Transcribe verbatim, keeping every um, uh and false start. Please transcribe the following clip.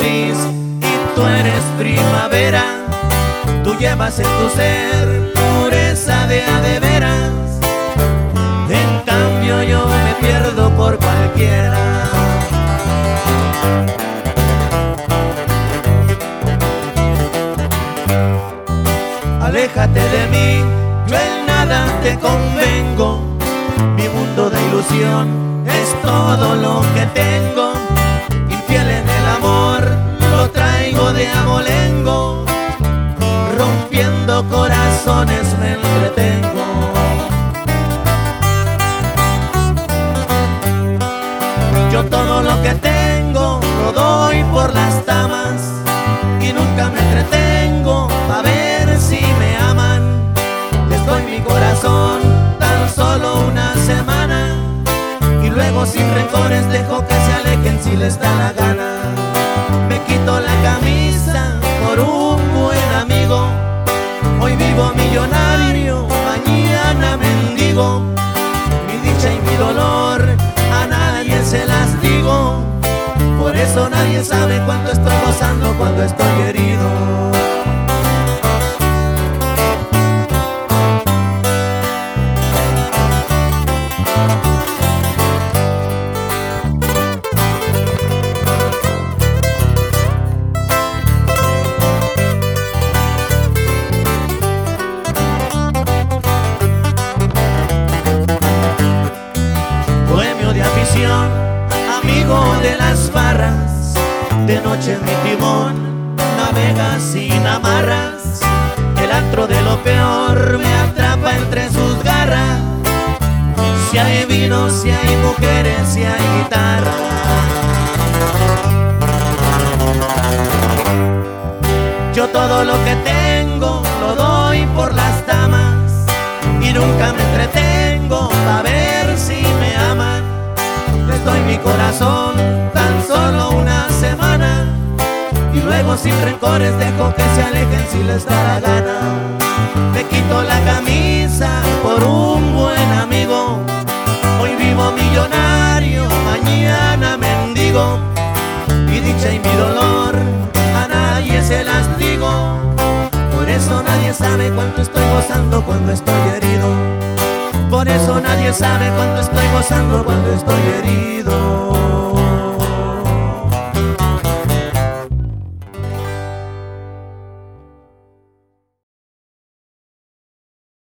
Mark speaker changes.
Speaker 1: gris y tú eres primavera. Tú llevas en tu ser pureza de a de veras. En cambio yo me pierdo por cualquiera. Aléjate de mí, yo en nada te convengo. Mi mundo de ilusión es todo lo que tengo. Infiel en el amor, lo traigo de abolengo. Rompiendo corazones me entretengo. Yo todo lo que tengo lo doy por las damas y nunca me entretengo a ver si me aman. Les doy mi corazón tan solo una semana y luego sin rencores dejo que se alejen si les da la gana. Me quito la camisa por un buen amigo. Hoy vivo millonario, mañana mendigo. Mi dicha y mi dolor a nadie se las digo. Por eso nadie sabe cuando estoy gozando, cuando estoy herido. Amigo de las barras, de noche en mi timón navega sin amarras. El antro de lo peor me atrapa entre sus garras. Si hay vino, si hay mujeres, si hay guitarra. Yo todo lo que tengo lo doy por las damas y nunca me entretengo a ver si me aman. Les doy mi corazón tan solo una semana y luego sin rencores dejo que se alejen si les da la gana. Me quito la camisa por un buen amigo. Hoy vivo millonario, mañana mendigo. Mi dicha y mi dolor a nadie se las digo. Por eso nadie sabe cuánto estoy gozando, cuando estoy herido. Por eso nadie sabe cuando estoy gozando, cuando estoy herido.